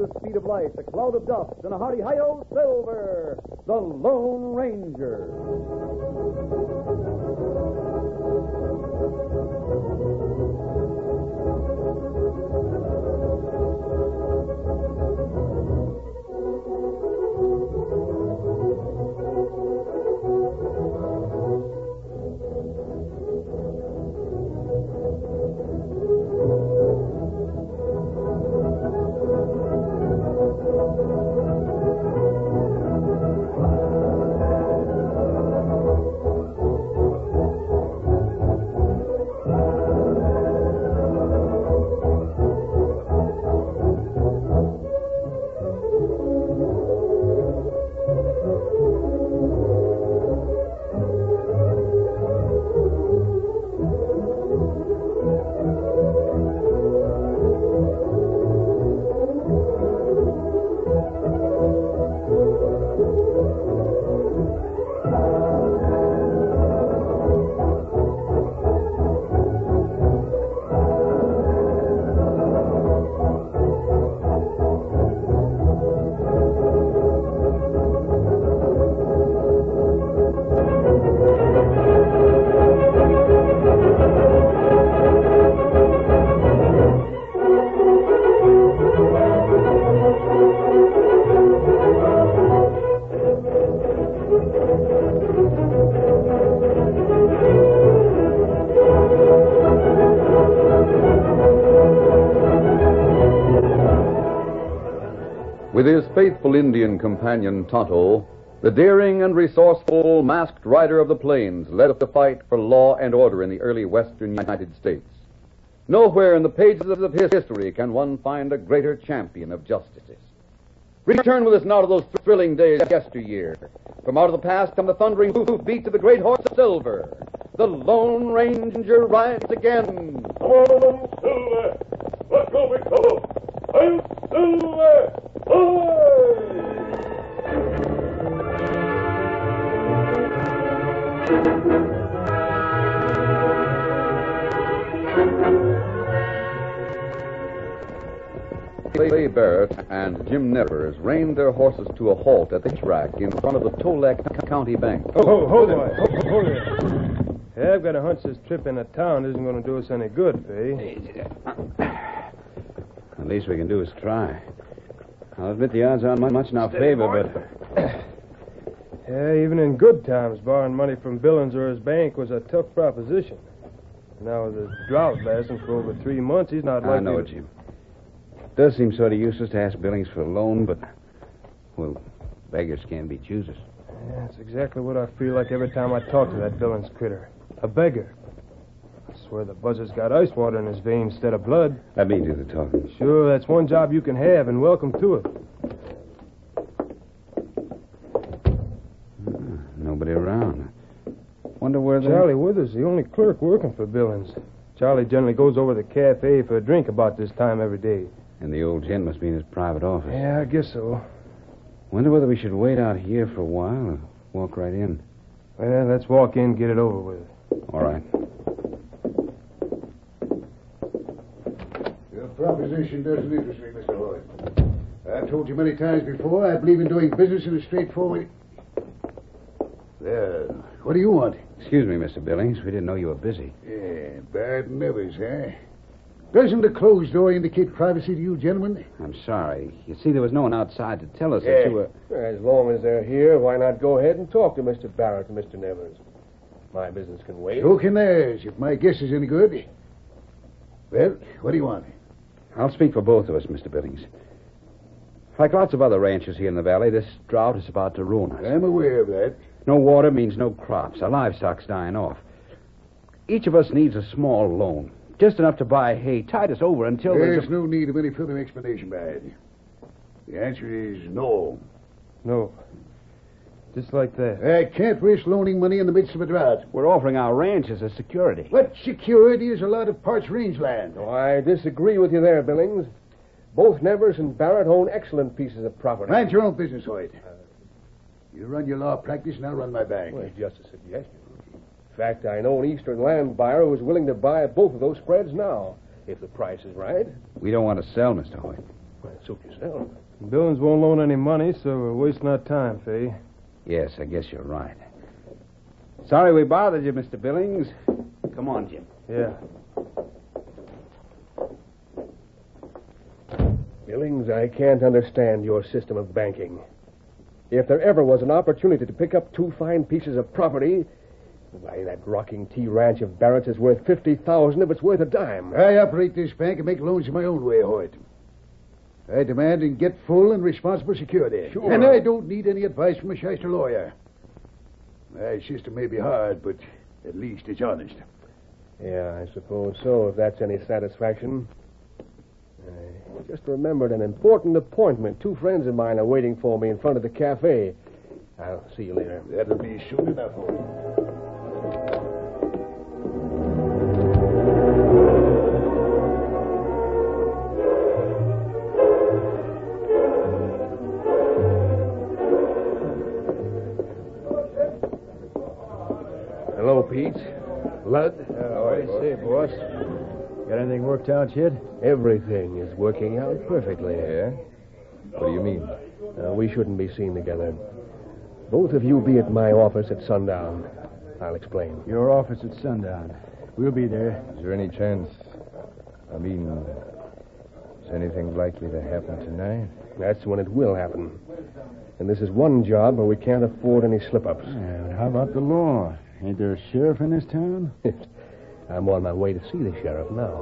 the speed of light, a cloud of dust, and a hearty hi-yo, Silver, the Lone Ranger. With his faithful Indian companion Tonto, the daring and resourceful masked rider of the plains led up the fight for law and order in the early western United States. Nowhere in the pages of history can one find a greater champion of justice. Return with us now to those thrilling days of yesteryear. From out of the past come the thundering hoofbeats of the great horse Silver. The Lone Ranger rides again. Come on, Silver! Let's go, big fellow! I'm Silver! Clay Barrett and Jim Nevers reined their horses to a halt at the track in front of the Tolek County Bank. Hold it. Yeah, I've got a hunch this trip into town isn't going to do us any good, Fay. The least we can do is try. I'll admit the odds aren't much in our favor, but... Yeah, even in good times, borrowing money from Billings or his bank was a tough proposition. Now, with the drought lasting for over 3 months, he's not likely... I know it, Jim. It does seem sort of useless to ask Billings for a loan, but... Well, beggars can't be choosers. Yeah, that's exactly what I feel like every time I talk to that Billings critter. A beggar. I swear the buzzard's got ice water in his veins instead of blood. Let me do the talking. Sure, that's one job you can have, and welcome to it. Nobody around. Wonder where they... Charlie Withers, the only clerk working for Billings. Charlie generally goes over to the cafe for a drink about this time every day. And the old gent must be in his private office. Yeah, I guess so. Wonder whether we should wait out here for a while or walk right in. Well, let's walk in and get it over with. All right. Your proposition doesn't interest me, Mr. Hoyt. I've told you many times before I believe in doing business in a straightforward... what do you want? Excuse me, Mr. Billings. We didn't know you were busy. Yeah, bad nevers, eh? Doesn't the closed door indicate privacy to you, gentlemen? I'm sorry. You see, there was no one outside to tell us that you were... As long as they're here, why not go ahead and talk to Mr. Barrett and Mr. Nevers? My business can wait. So can theirs, if my guess is any good. Well, what do you want? I'll speak for both of us, Mr. Billings. Like lots of other ranches here in the valley, this drought is about to ruin us. I'm aware of that. No water means no crops. Our livestock's dying off. Each of us needs a small loan. Just enough to buy hay. Tide us over until there's no need of any further explanation, Bad. The answer is no. No. Just like that. I can't risk loaning money in the midst of a drought. We're offering our ranch as a security. What security is a lot of parts rangeland? Oh, I disagree with you there, Billings. Both Nevers and Barrett own excellent pieces of property. Mind your own business, Hoyt. You run your law practice, and I'll run my bank. Well, just a suggestion. In fact, I know an eastern land buyer who's willing to buy both of those spreads now, if the price is right. We don't want to sell, Mr. Hoyt. Well, suit yourself. Billings won't loan any money, so we're wasting our time, Fay. Yes, I guess you're right. Sorry we bothered you, Mr. Billings. Come on, Jim. Yeah. Billings, I can't understand your system of banking. If there ever was an opportunity to pick up 2 fine pieces of property, why, that Rocking T Ranch of Barrett's is worth $50,000 if it's worth a dime. I operate this bank and make loans in my own way, Hoyt. I demand and get full and responsible security. Sure. And I don't need any advice from a shyster lawyer. My system may be hard, but at least it's honest. Yeah, I suppose so, if that's any satisfaction. I just remembered an important appointment. 2 friends of mine are waiting for me in front of the cafe. I'll see you later. That'll be soon enough, Hoyt. Hello, Pete. Lud. What do you say, boss? Got anything worked out yet? Everything is working out perfectly. Yeah? What do you mean? We shouldn't be seen together. Both of you be at my office at sundown. I'll explain. Your office at sundown. We'll be there. Is there any chance? Is anything likely to happen tonight? That's when it will happen. And this is one job where we can't afford any slip-ups. Yeah, how about the law? Ain't there a sheriff in this town? I'm on my way to see the sheriff now.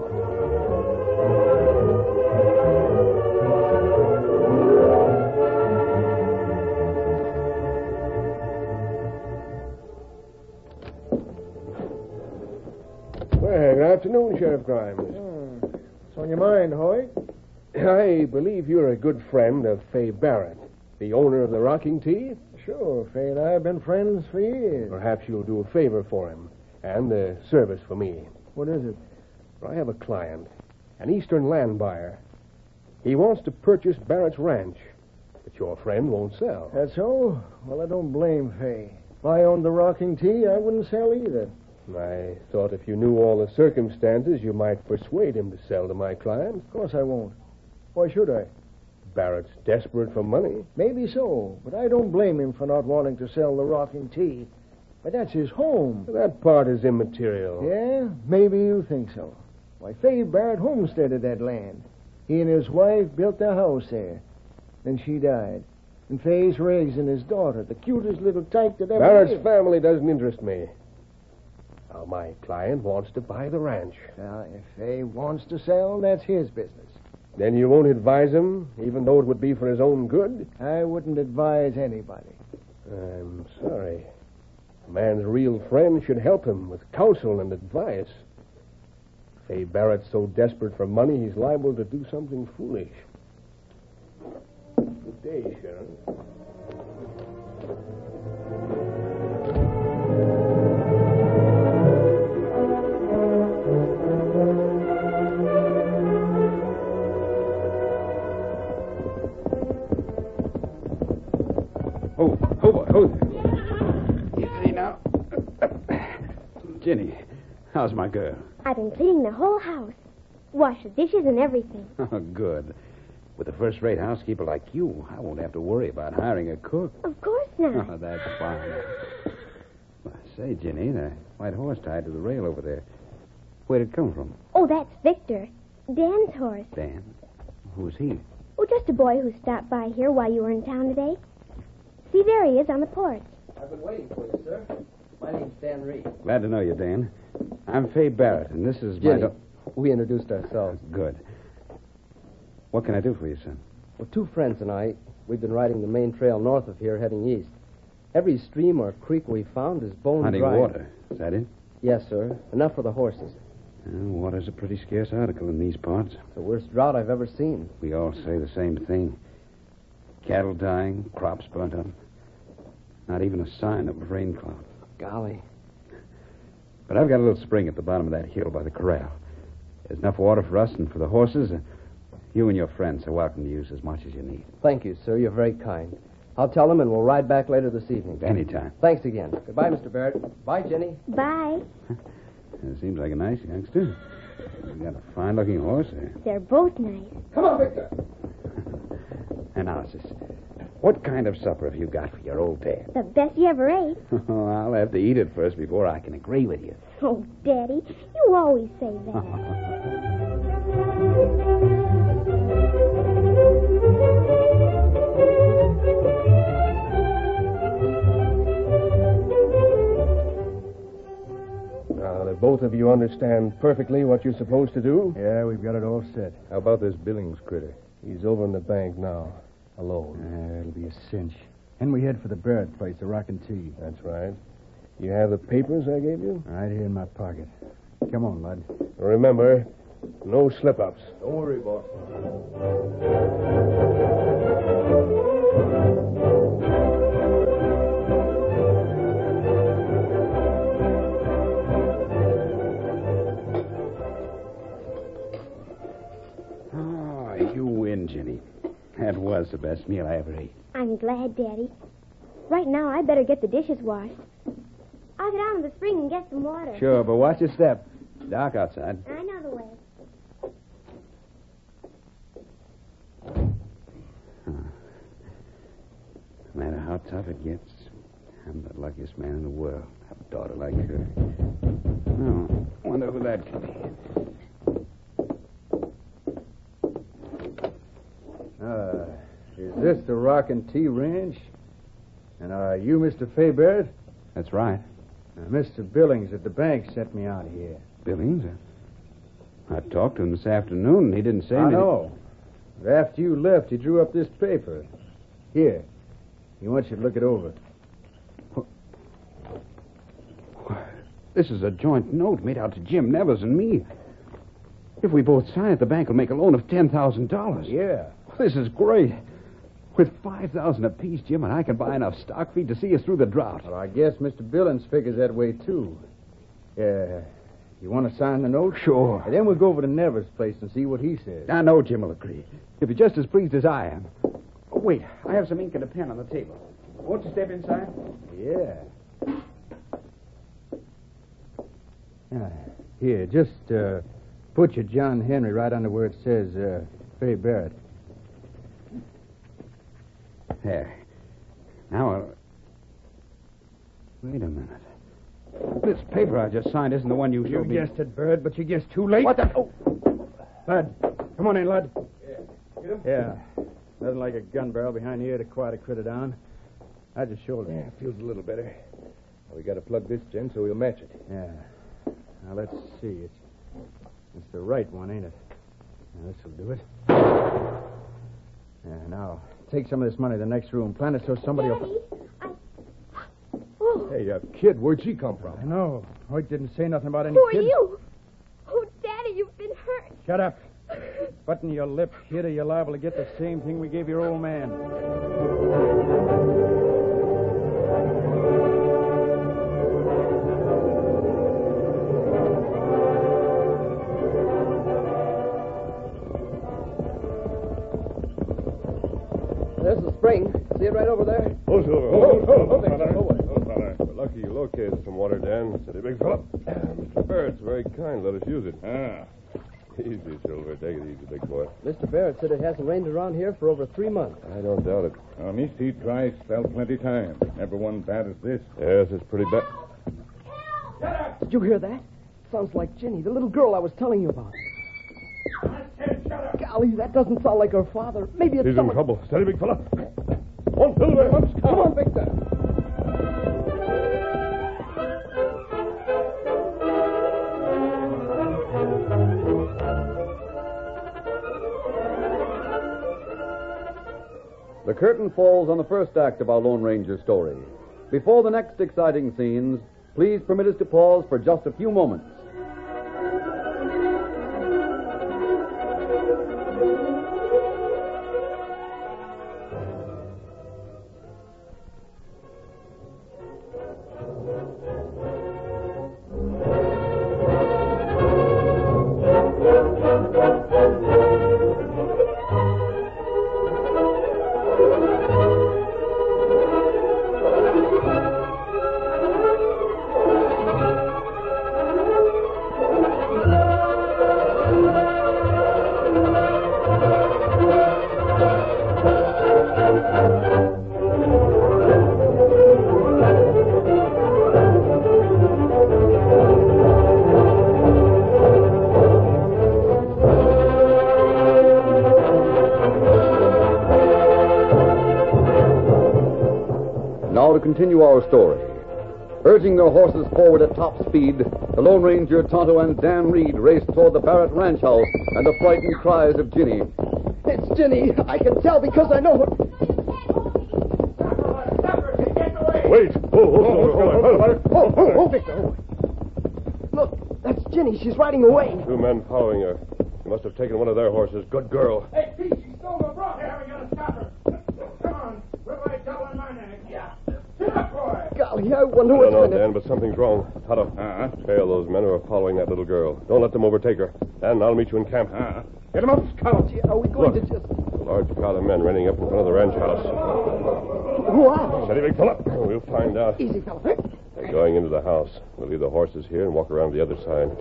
Well, good afternoon, Sheriff Grimes. What's on your mind, Hoyt? I believe you're a good friend of Fay Barrett, the owner of the Rocking T. Sure, Fay and I have been friends for years. Perhaps you'll do a favor for him, and a service for me. What is it? I have a client, an eastern land buyer. He wants to purchase Barrett's ranch, but your friend won't sell. That's so? Well, I don't blame Fay. If I owned the Rocking T, I wouldn't sell either. I thought if you knew all the circumstances, you might persuade him to sell to my client. Of course I won't. Why should I? Barrett's desperate for money. Maybe so, but I don't blame him for not wanting to sell the Rocking T. But that's his home. That part is immaterial. Yeah, maybe you think so. Why, Fay Barrett homesteaded that land. He and his wife built their house there. Then she died. And Fay's raising his daughter, the cutest little tyke that ever Barrett's lived. family doesn't interest me. Now, my client wants to buy the ranch. Now, if Fay wants to sell, that's his business. Then you won't advise him, even though it would be for his own good? I wouldn't advise anybody. I'm sorry. A man's real friend should help him with counsel and advice. Fay Barrett's so desperate for money, he's liable to do something foolish. Good day, Sheriff. Oh there. Easy now. Jenny, how's my girl? I've been cleaning the whole house. Wash the dishes and everything. Oh, good. With a first-rate housekeeper like you, I won't have to worry about hiring a cook. Of course not. Oh, that's fine. Well, say, Jenny, that white horse tied to the rail over there. Where'd it come from? Oh, that's Victor. Dan's horse. Dan? Who's he? Oh, just a boy who stopped by here while you were in town today. See, there he is on the porch. I've been waiting for you, sir. My name's Dan Reed. Glad to know you, Dan. I'm Fay Barrett, and this is Jenny. my... We introduced ourselves. Good. What can I do for you, son? Well, 2 friends and I, we've been riding the main trail north of here, heading east. Every stream or creek we found is bone Hunting dry. water. Is that it? Yes, sir. Enough for the horses. Water's a pretty scarce article in these parts. It's the worst drought I've ever seen. We all say the same thing. Cattle dying, crops burnt up. Not even a sign of a rain cloud. Golly. But I've got a little spring at the bottom of that hill by the corral. There's enough water for us and for the horses. You and your friends are welcome to use as much as you need. Thank you, sir. You're very kind. I'll tell them, and we'll ride back later this evening. Anytime. Thanks again. Goodbye, Mr. Barrett. Bye, Jenny. Bye. It seems like a nice youngster. You've got a fine-looking horse there. They're both nice. Come on, Victor. And now, sis, what kind of supper have you got for your old dad? The best you ever ate. I'll have to eat it first before I can agree with you. Oh, Daddy, you always say that. Now, do both of you understand perfectly what you're supposed to do? Yeah, we've got it all set. How about this Billings critter? He's over in the bank now, alone. It'll be a cinch. And we head for the Barrett place, the Rockin' Tea. That's right. You have the papers I gave you? Right here in my pocket. Come on, Lud. Remember, no slip-ups. Don't worry, boss. Oh, you win, Jenny. That was the best meal I ever ate. I'm glad, Daddy. Right now, I better get the dishes washed. I'll go down to the spring and get some water. Sure, but watch your step. Dark outside. I know the way. No matter how tough it gets, I'm the luckiest man in the world. to have a daughter like her. Oh, wonder who that could be. Is this the Rockin' Tea Ranch? And are you Mr. Faybarrett? That's right. Mr. Billings at the bank sent me out here. Billings? I talked to him this afternoon, and he didn't say I anything. know. But after you left, he drew up this paper. Here. He wants you to look it over. This is a joint note made out to Jim Nevers and me. If we both sign it, the bank will make a loan of $10,000. Yeah. This is great. With $5,000 apiece, Jim and I can buy enough stock feed to see us through the drought. Well, I guess Mr. Billings figures that way, too. Yeah. You want to sign the note? Sure. And then we'll go over to Nevers' place and see what he says. I know Jim will agree. He'll be just as pleased as I am. Oh, wait. I have some ink and a pen on the table. Won't you step inside? Yeah. Here, just put your John Henry right under where it says Faybarrett. There. Now, wait a minute. This paper I just signed isn't the one you You showed me. guessed it, Bird, but you guessed too late. What the? Oh. Lud, come on in, Lud. Yeah. Nothing like a gun barrel behind the ear to quiet a critter down. I just showed it. Yeah, feels a little better. Well, we got to plug this, Jen, so we'll match it. Yeah. Now, let's see. It's the right one, ain't it? Now, this'll do it. Yeah, now, take some of this money to the next room. Plan it so somebody Daddy, will... Oh, Hey, kid, where'd she come from? I know. Hoyt didn't say nothing about any who are kids. you? Oh, Daddy, you've been hurt. Shut up. Button your lip, kid, or you're liable to get the same thing we gave your old man. There's the spring. See it right over there? Oh, Silver. Oh, fella. We're lucky you located some water, Dan. Steady, big fella. Mr. Barrett's very kind. Let us use it. Ah. Easy, Silver. Take it easy, big boy. Mr. Barrett said it hasn't rained around here for over 3 months. I don't doubt it. On East Heat dry spell plenty time. Never one bad as this. Yes, it's pretty bad. Did you hear that? Sounds like Ginny, the little girl I was telling you about. Golly, that doesn't sound like her father. Maybe it's He's in someone... trouble. Steady, big fella. On, Silver. Come on, Victor. The curtain falls on the first act of our Lone Ranger story. Before the next exciting scenes, please permit us to pause for just a few moments. continue our story. Urging their horses forward at top speed, the Lone Ranger, Tonto, and Dan Reed raced toward the Barrett ranch house and the frightened cries of Ginny. It's Ginny. I can tell because I know her. Wait! Oh, Victor. Look, that's Ginny. She's riding away. 2 men following her. She must have taken one of their horses. Good girl. Hey, Pete, she stole my bra. Here, we gotta stop her. Come on. We're by Joe and my name. Yeah. Sit up, boy. Golly, I wonder I what's don't know, going to... Dan, but something's wrong. Tonto, trail those men who are following that little girl. Don't let them overtake her. Dan, I'll meet you in camp. Get him up, Scout. Are we going Look. to just... A large crowd of men running up in front of the ranch house. Who are Steady, big fella. We'll find out. they? Easy, fella. They're going into the house. We'll leave the horses here and walk around the other side.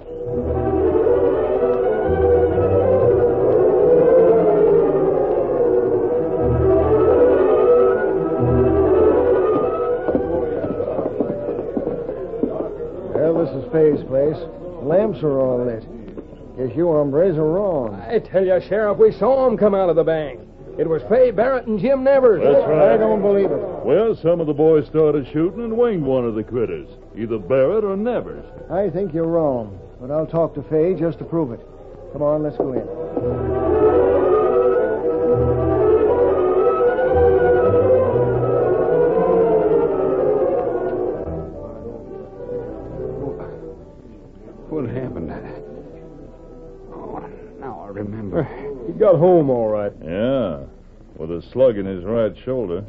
Well, this is Faye's place. The lamps are all lit. Guess you hombres are wrong. I tell you, Sheriff, we saw him come out of the bank. It was Fay Barrett and Jim Nevers. That's right. I don't believe it. Well, some of the boys started shooting and winged one of the critters. Either Barrett or Nevers. I think you're wrong, but I'll talk to Faye just to prove it. Come on, let's go in. What happened? Oh, now I remember. He got home all right. Yeah, with a slug in his right shoulder.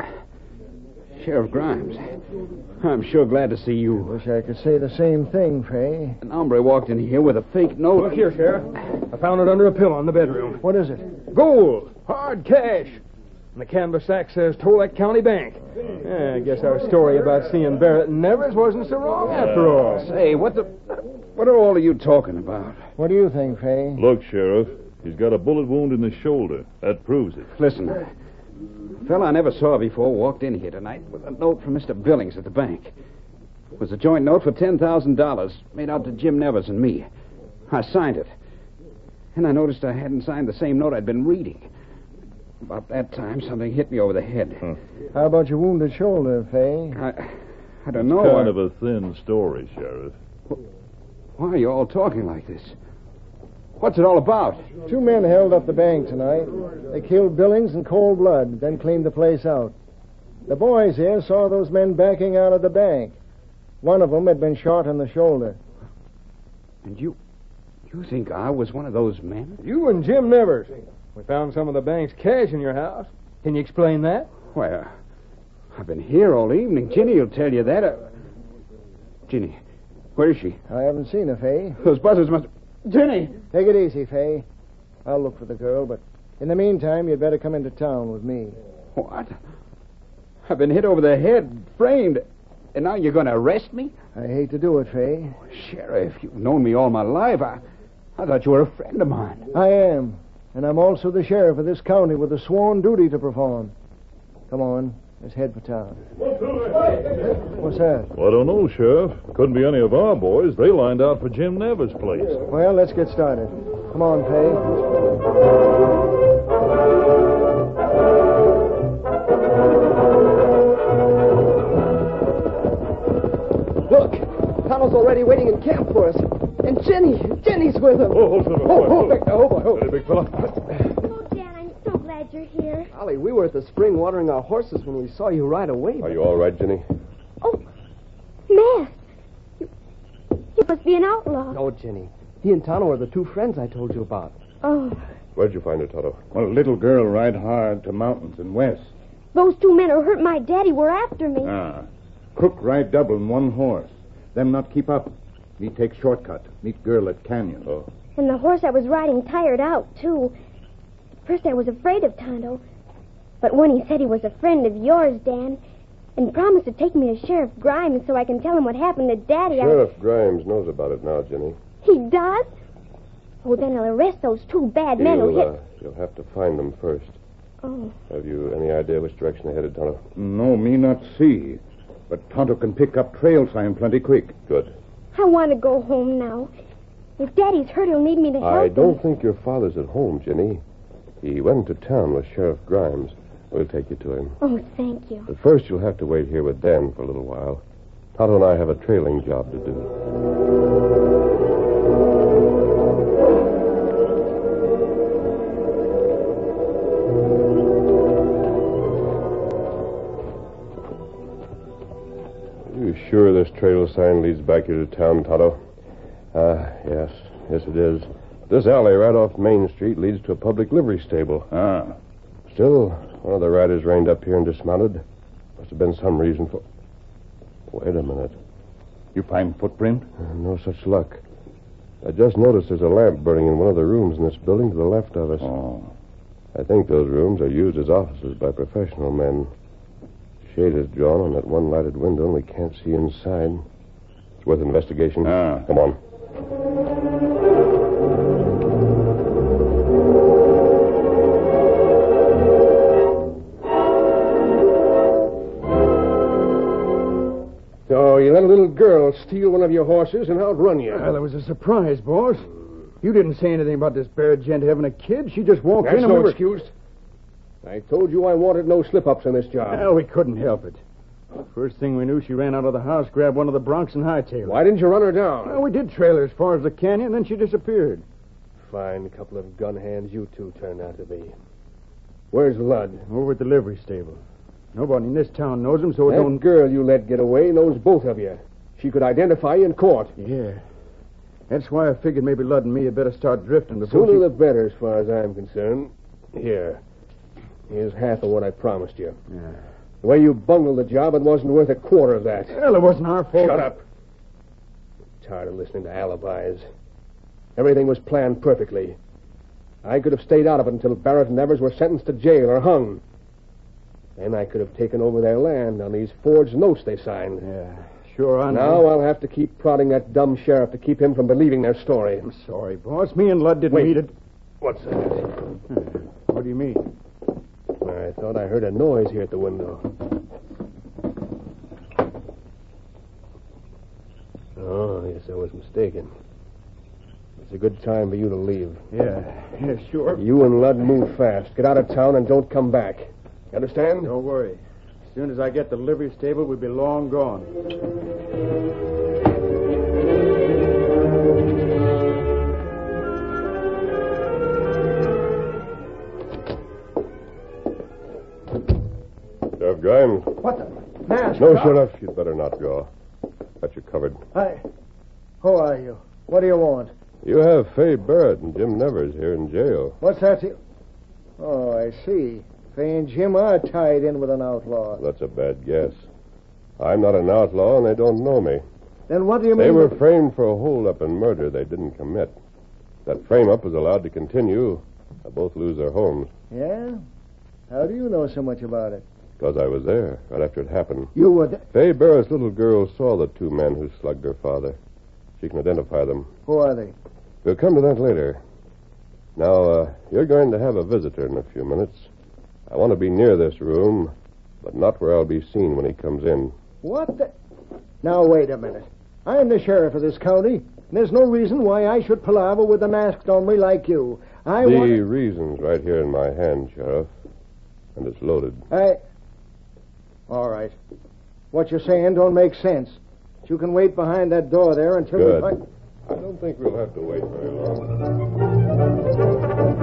Sheriff Grimes, I'm sure glad to see you. Wish I could say the same thing, Faye. An hombre walked in here with a fake note. Look here, Sheriff. I found it under a pillow in the bedroom. What is it? Gold. Hard cash. And the canvas sack says Tolek County Bank. Yeah, I guess our story about seeing Barrett and Nevers wasn't so wrong after all. Say, what are all of you talking about? What do you think, Faye? Look, Sheriff, he's got a bullet wound in the shoulder. That proves it. Listen, a fella I never saw before walked in here tonight with a note from Mr. Billings at the bank. It was a joint note for $10,000 made out to Jim Nevers and me. I signed it. And I noticed I hadn't signed the same note I'd been reading. About that time, something hit me over the head. How about your wounded shoulder, Faye? I don't know. Kind of a thin story, Sheriff. Why are you all talking like this? What's it all about? 2 men held up the bank tonight. They killed Billings in cold blood, then cleaned the place out. The boys here saw those men backing out of the bank. One of them had been shot in the shoulder. And you think I was one of those men? You and Jim Nevers. We found some of the bank's cash in your house. Can you explain that? Well, I've been here all evening. Ginny will tell you that. Ginny, where is she? I haven't seen her, Faye. Those buzzards must... Ginny! Take it easy, Faye. I'll look for the girl, but in the meantime, you'd better come into town with me. What? I've been hit over the head, framed, and now you're going to arrest me? I hate to do it, Faye. Sheriff, you've known me all my life. I thought you were a friend of mine. I am, and I'm also the sheriff of this county with a sworn duty to perform. Come on, let's head for town. What's that? Well, I don't know, Sheriff. Couldn't be any of our boys. They lined out for Jim Nevers' place. Well, let's get started. Come on, Faye. Look, Tonto's already waiting in camp for us. And Jenny's with him. Oh, Victor, Steady, big fella. Oh, Dan, I'm so glad you're here. Golly, we were at the spring watering our horses when we saw you ride away. Are you all right, Jenny? Oh, Matt. You must be an outlaw. No, Jenny. He and Tonto are the 2 friends I told you about. Oh, Where'd you find her, Tonto? Well, a little girl ride hard to mountains and west. those 2 men who hurt my daddy were after me. Crook ride double in 1 horse. Them not keep up. Me take shortcut. Meet girl at canyon. Oh. And the horse I was riding tired out, too. At first I was afraid of Tonto. But when he said he was a friend of yours, Dan, and promised to take me to Sheriff Grimes so I can tell him what happened to Daddy, Sheriff Grimes knows about it now, Jenny. He does? Oh, then I'll arrest those 2 bad men who hit... You'll have to find them first. Oh, Have you any idea which direction they headed, Tonto? No, me not see. But Tonto can pick up trail sign plenty quick. Good. I want to go home now. If Daddy's hurt, he'll need me to help I him. don't think your father's at home, Jenny. He went to town with Sheriff Grimes. We'll take you to him. Oh, thank you. But first, you'll have to wait here with Dan for a little while. Tonto and I have a trailing job to do. You sure this trail sign leads back here to town, Tonto? Yes. Yes, it is. This alley right off Main Street leads to a public livery stable. Still, one of the riders reined up here and dismounted. Must have been some reason for... Wait a minute. You find footprint? No such luck. I just noticed there's a lamp burning in one of the rooms in this building to the left of us. Oh. I think those rooms are used as offices by professional men. Shade is drawn on that one lighted window, and we can't see inside. It's worth investigation. Come on. So you let a little girl steal one of your horses and outrun you. Well, it was a surprise, boss. You didn't say anything about this Barrett gent having a kid. She just walked in That's and no we were... excuse. I told you I wanted no slip-ups in this job. Well, we couldn't help it. First thing we knew, she ran out of the house, grabbed one of the Bronx and hightailed. Why didn't you run her down? Well, we did trail her as far as the canyon, then she disappeared. Fine couple of gun hands you two turned out to be. Where's Ludd? Over at the livery stable. Nobody in this town knows him, so it That don't... girl you let get away knows both of you. She could identify you in court. Yeah. That's why I figured maybe Ludd and me had better start drifting before Sooner she... the better, as far as I'm concerned. Here. Here's half of what I promised you. Yeah. The way you bungled the job, it wasn't worth a quarter of that. Well, it wasn't our fault. Shut up. I'm tired of listening to alibis. Everything was planned perfectly. I could have stayed out of it until Barrett and Evers were sentenced to jail or hung. Then I could have taken over their land on these forged notes they signed. Yeah, sure, I know. Now I'll have to keep prodding that dumb sheriff to keep him from believing their story. I'm sorry, boss. Me and Ludd didn't Wait. meet it. What's that? What do you mean? I thought I heard a noise here at the window. Oh, yes, I was mistaken. It's a good time for you to leave. Yeah, sure. You and Ludd move fast. Get out of town and don't come back. You understand? Don't worry. As soon as I get to the livery stable, we'll be long gone. Sheriff Grimes. What the? Mask? No, Sheriff, you'd better not go. Got you covered. Who are you? What do you want? You have Fay Barrett and Jim Nevers here in jail. What's that to... Oh, I see. Fay and Jim are tied in with an outlaw. That's a bad guess. I'm not an outlaw, and they don't know me. Then what do you mean? They were framed for a holdup and murder they didn't commit. That frame-up was allowed to continue. They'll both lose their homes. Yeah? How do you know so much about it? Because I was there, right after it happened. You were there? Fay Barrett's little girl saw the two men who slugged her father. She can identify them. Who are they? We'll come to that later. Now, you're going to have a visitor in a few minutes. I want to be near this room, but not where I'll be seen when he comes in. What the... Now, wait a minute. I'm the sheriff of this county, and there's no reason why I should palaver with a masked hombre like you. The reason's right here in my hand, Sheriff. And it's loaded. All right. What you're saying don't make sense. But you can wait behind that door there until Good. we find... I don't think we'll have to wait very long.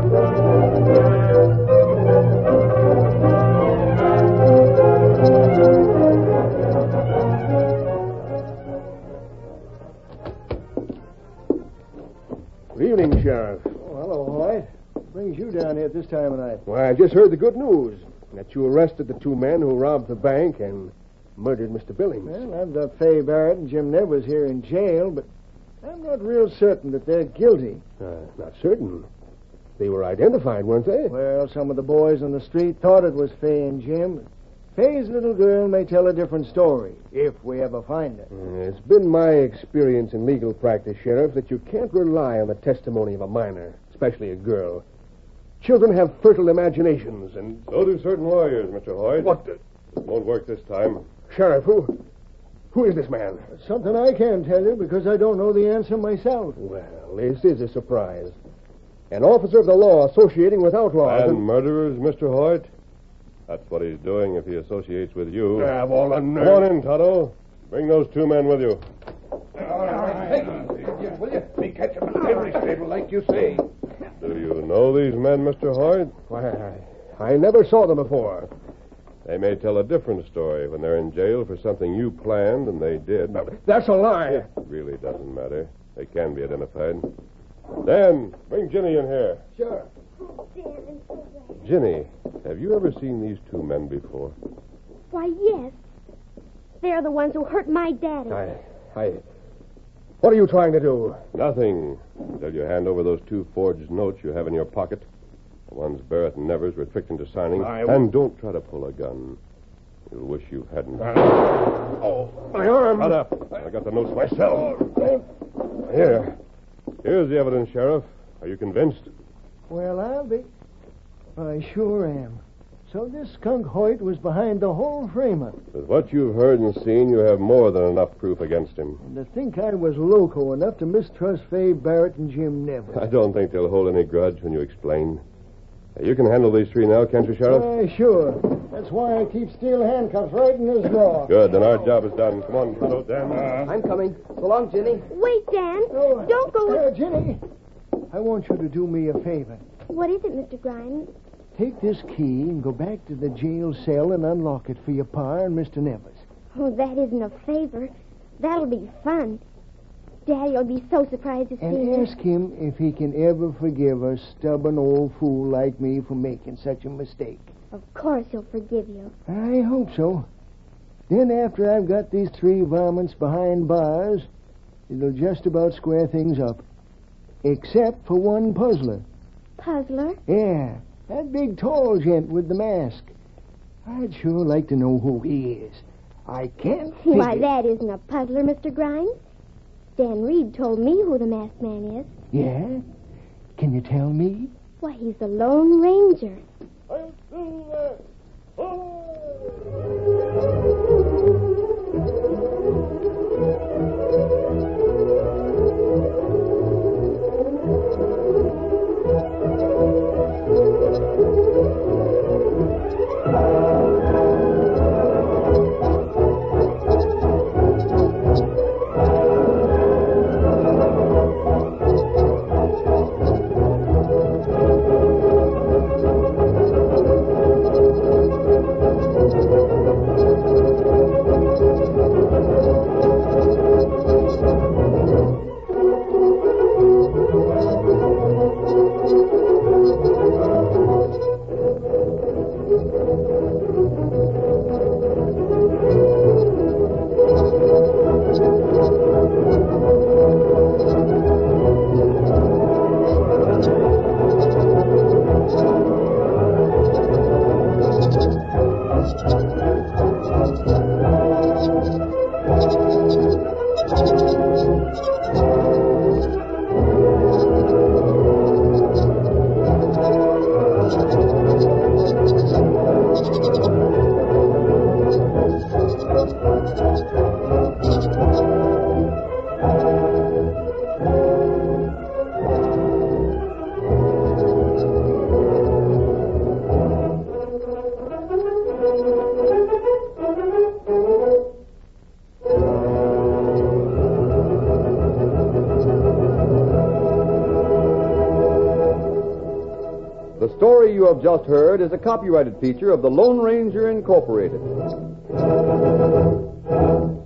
Good evening, Sheriff. Oh, hello, White. What brings you down here at this time of night? Why, I just heard the good news that you arrested the two men who robbed the bank and murdered Mr. Billings. Well, I've got Fay Barrett and Jim Nevers here in jail, but I'm not real certain that they're guilty. Not certain. They were identified, weren't they? Well, some of the boys on the street thought it was Fay and Jim. Fay's little girl may tell a different story, if we ever find her. It's been my experience in legal practice, Sheriff, that you can't rely on the testimony of a minor, especially a girl. Children have fertile imaginations, and... So do certain lawyers, Mr. Hoyt. What the... It won't work this time. Sheriff, who is this man? Something I can't tell you because I don't know the answer myself. Well, this is a surprise. An officer of the law associating with outlaws And murderers, Mr. Hoyt? That's what he's doing if he associates with you. Have all the nerve. Come on in, Tonto. Bring those two men with you. All right. Will you? We catch him in the livery stable, like you say. Do you know these men, Mr. Hoyt? Why, I never saw them before. They may tell a different story when they're in jail for something you planned and they did. That's a lie. It really doesn't matter. They can be identified. Dan, bring Ginny in here. Sure. Oh, Dan, I'm so glad. Ginny, have you ever seen these two men before? Why, yes. They're the ones who hurt my daddy. What are you trying to do? Nothing until you hand over those two forged notes you have in your pocket. The ones Barrett and Nevers were tricked into signing. And don't try to pull a gun. You'll wish you hadn't. My arm. Shut up. I got the notes myself. Here. Here's the evidence, Sheriff. Are you convinced? Well, I'll be. I sure am. So this skunk Hoyt was behind the whole frame-up. With what you've heard and seen, you have more than enough proof against him. And to think I was loco enough to mistrust Fay Barrett and Jim Nevers. I don't think they'll hold any grudge when you explain. You can handle these three now, can't you, Sheriff? Sure. That's why I keep steel handcuffs right in his drawer. Good, then our job is done. Come on, Tonto, Dan. I'm coming. So long, Ginny. Wait, Dan. Don't go. Ginny, I want you to do me a favor. What is it, Mr. Grimes? Take this key and go back to the jail cell and unlock it for your pa and Mr. Nevers. Oh, that isn't a favor. That'll be fun. Daddy'll be so surprised to see me. And ask him if he can ever forgive a stubborn old fool like me for making such a mistake. Of course he'll forgive you. I hope so. Then after I've got these three varmints behind bars, it'll just about square things up. Except for one puzzler. Puzzler? Yeah, that big tall gent with the mask. I'd sure like to know who he is. I can't figure... Why, that isn't a puzzler, Mr. Grimes. Dan Reed told me who the masked man is. Yeah? Can you tell me? Why, he's the Lone Ranger. The story you have just heard is a copyrighted feature of the Lone Ranger Incorporated.